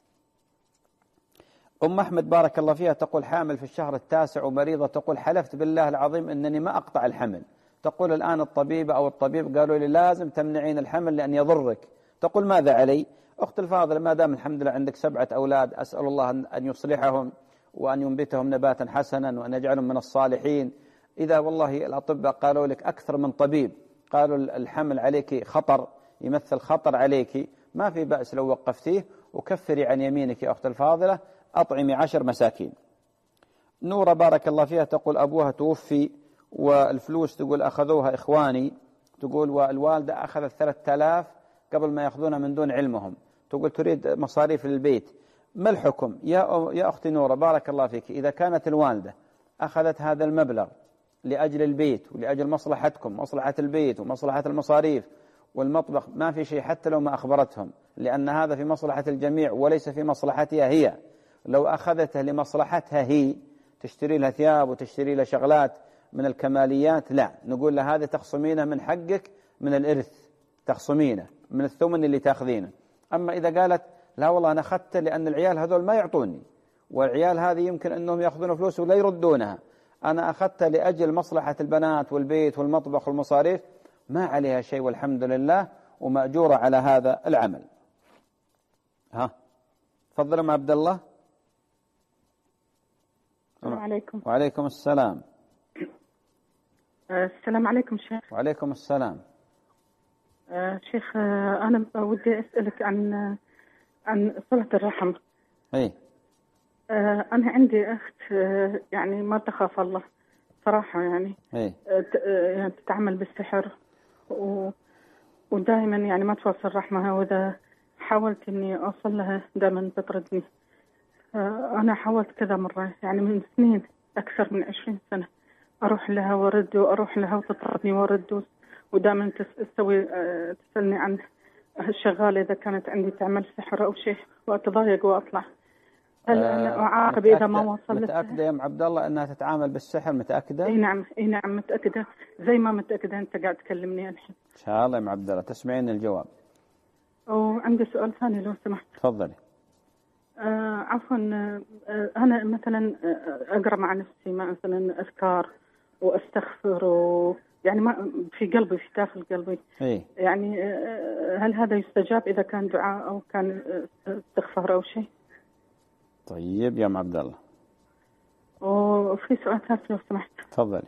Speaker 1: أم أحمد بارك الله فيها تقول حامل في الشهر التاسع ومريضة، تقول حلفت بالله العظيم أنني ما أقطع الحمل، تقول الآن الطبيب أو الطبيب قالوا لي لازم تمنعين الحمل لأن يضرك، تقول ماذا علي؟ أخت الفاضلة، ما دام الحمد لله عندك 7 أولاد، أسأل الله أن يصلحهم وأن ينبتهم نباتا حسنا وأن يجعلهم من الصالحين. إذا والله الأطباء قالوا لك أكثر من طبيب قالوا الحمل عليك خطر، يمثل خطر عليك، ما في بأس لو وقفتيه، وكفري عن يمينك يا أخت الفاضلة، أطعمي 10 مساكين. نورة بارك الله فيها تقول أبوها توفي والفلوس تقول أخذوها إخواني، تقول والوالدة أخذت 3000 قبل ما يأخذونها من دون علمهم، تقول تريد مصاريف للبيت، ما الحكم؟ يا أختي نورة بارك الله فيك، إذا كانت الوالدة أخذت هذا المبلغ لأجل البيت ولأجل مصلحتكم، مصلحة البيت ومصلحة المصاريف والمطبخ، ما في شيء حتى لو ما أخبرتهم، لأن هذا في مصلحة الجميع وليس في مصلحتها هي. لو أخذته لمصلحتها هي، تشتري لها ثياب وتشتري لها شغلات من الكماليات، لا، نقول لها هذه تخصمينه من حقك من الإرث، تخصمينه من الثمن اللي تأخذينه. أما إذا قالت لا والله أنا أخذته لأن العيال هذول ما يعطوني، والعيال هذه يمكن أنهم يأخذون فلوس ولا يردونها، أنا أخذته لأجل مصلحة البنات والبيت والمطبخ والمصاريف، ما عليها شيء والحمد لله، ومأجورة على هذا العمل. تفضل أم عبد الله.
Speaker 11: السلام عليكم.
Speaker 1: وعليكم السلام.
Speaker 11: السلام عليكم شيخ.
Speaker 1: وعليكم السلام.
Speaker 11: شيخ، أنا ودي أسألك عن صلة الرحم.
Speaker 1: أي.
Speaker 11: أنا عندي أخت يعني ما تخاف الله صراحة، يعني يعني تتعامل بالسحر ودائما يعني ما توصل رحمها، وإذا حاولت إني أوصل لها دائما تطردني. أنا حاولت كذا مرة يعني من سنين، أكثر من 20 سنة، أروح لها وأرد وأروح لها وتطردني وأرد، ودائما تسألني عن الشغالة إذا كانت عندي تعمل سحر أو شيء، وأتضايق وأطلع. هل أنا أعاقب إذا ما وصلت؟
Speaker 1: متأكدة يا أم عبد الله أنها تتعامل بالسحر؟ متأكدة؟
Speaker 11: إي نعم متأكدة، زي ما متأكدة أنت قاعد تكلمني الحين.
Speaker 1: إن شاء الله يا أم عبد الله تسمعين الجواب.
Speaker 11: وعندي سؤال ثاني لو سمحت.
Speaker 1: تفضلي.
Speaker 11: عفوا، أنا مثلا أقرأ مع نفسي مثلا أذكار وأستغفر، يعني ما في قلبي، في داخل قلبي. يعني هل هذا يستجاب إذا كان دعاء أو كان استغفار أو شيء؟
Speaker 1: طيب يا أم عبد الله.
Speaker 11: وفي سؤال ثالث لو سمحت.
Speaker 1: تفضلي.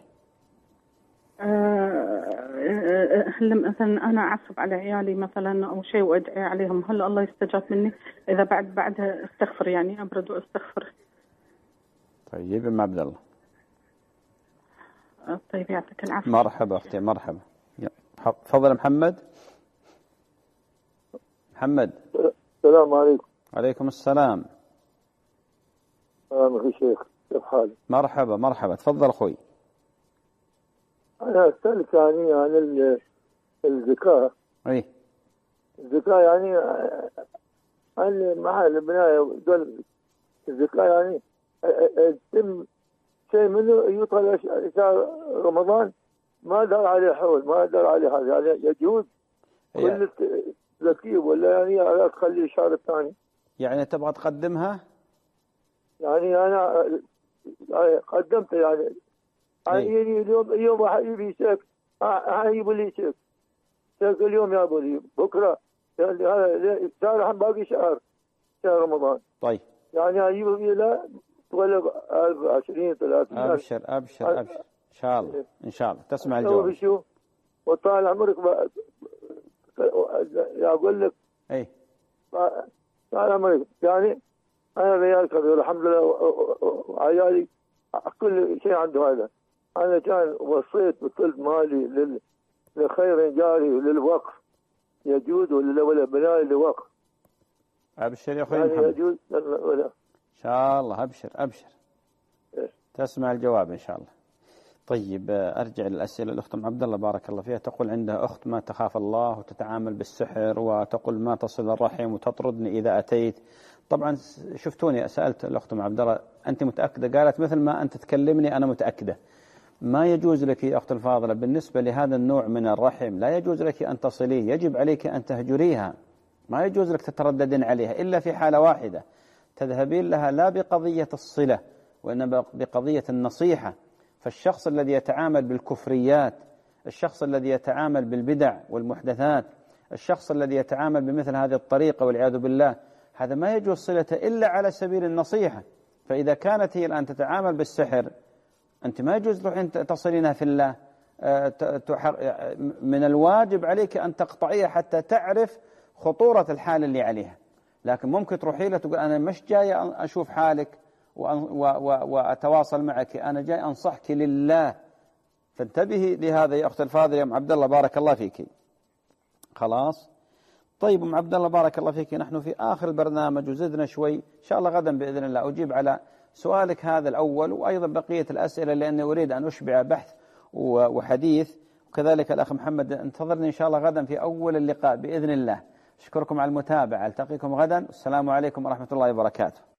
Speaker 11: هل مثلا أنا أعصب على عيالي مثلا أو شيء وأدعي عليهم، هل الله يستجاب مني إذا بعدها استغفر، يعني أبرد وأستغفر؟
Speaker 1: طيب يا أم عبد الله.
Speaker 11: طيب يعطيك العافية.
Speaker 1: مرحبا أختي، مرحبا. تفضل محمد. محمد.
Speaker 12: السلام عليكم.
Speaker 1: عليكم السلام.
Speaker 12: أهلا شيخ، كيف حالك؟
Speaker 1: مرحبا مرحبا، تفضل أخوي.
Speaker 12: أنا أسألك يعني عن الزكاة.
Speaker 1: أي.
Speaker 12: الزكاة يعني عن محل البناية دول، الزكاة يعني يتم شيء منه يطلع شهر رمضان، ما دار عليه حول، ما دار عليه هذا، يعني يجوز ولا زكية ولا يعني لا تخلي الشهر الثاني؟
Speaker 1: يعني تبغى تقدمها؟
Speaker 12: يعني أنا قدمت يعني اليوم واحد يبي شيك، يجيب لي شيك اليوم يا ابو بكره، يعني هذا شهر الحين باقي شهر رمضان.
Speaker 1: طيب
Speaker 12: يعني اجيب لي لا تغلب 20 30.
Speaker 1: ابشر ابشر ابشر ان شاء الله، ان شاء الله تسمع الجواب.
Speaker 12: شو وطال عمرك اقول لك.
Speaker 1: اي
Speaker 12: طال عمرك، يعني انا ريال كبير الحمد لله، وعيالي كل شيء عنده هذا. أنا كان وصيت بثلث مالي لخير جاري وللوقف، يجوز ولا بناء لوقف؟
Speaker 1: أبشر يا أخوي
Speaker 12: يعني
Speaker 1: محمد.
Speaker 12: يجوز ولا؟
Speaker 1: إن شاء الله أبشر أبشر. تسمع الجواب إن شاء الله. طيب أرجع للأسئلة. الأخت أم عبد الله بارك الله فيها تقول عندها أخت ما تخاف الله وتتعامل بالسحر، وتقول ما تصل الرحم وتطردني إذا أتيت. طبعا شفتوني سألت الأخت أم عبد الله أنت متأكدة؟ قالت مثل ما أنت تكلمني أنا متأكدة. ما يجوز لك يا أخت الفاضلة بالنسبة لهذا النوع من الرحم، لا يجوز لك أن تصليه، يجب عليك أن تهجريها، ما يجوز لك تترددين عليها إلا في حالة واحدة، تذهبين لها لا بقضية الصلة وإنما بقضية النصيحة. فالشخص الذي يتعامل بالكفريات، الشخص الذي يتعامل بالبدع والمحدثات، الشخص الذي يتعامل بمثل هذه الطريقة والعياذ بالله، هذا ما يجوز صلته إلا على سبيل النصيحة. فإذا كانت هي الآن تتعامل بالسحر، أنت ما يجوز تروحين تصلينها في الله، من الواجب عليك أن تقطعيها حتى تعرف خطورة الحال اللي عليها. لكن ممكن تروحي لها تقول أنا مش جاي أشوف حالك وأتواصل معك، أنا جاي أنصحك لله. فانتبهي لهذا يا أخت الفاضل يا أم عبد الله بارك الله فيك. خلاص طيب أم عبد الله بارك الله فيك، نحن في آخر البرنامج وزدنا شوي، إن شاء الله غدا بإذن الله أجيب على سؤالك هذا الأول وأيضا بقية الأسئلة، لأني أريد أن أشبع بحث وحديث. وكذلك الأخ محمد انتظرني إن شاء الله غدا في أول اللقاء بإذن الله. أشكركم على المتابعة، ألتقيكم غدا. السلام عليكم ورحمة الله وبركاته.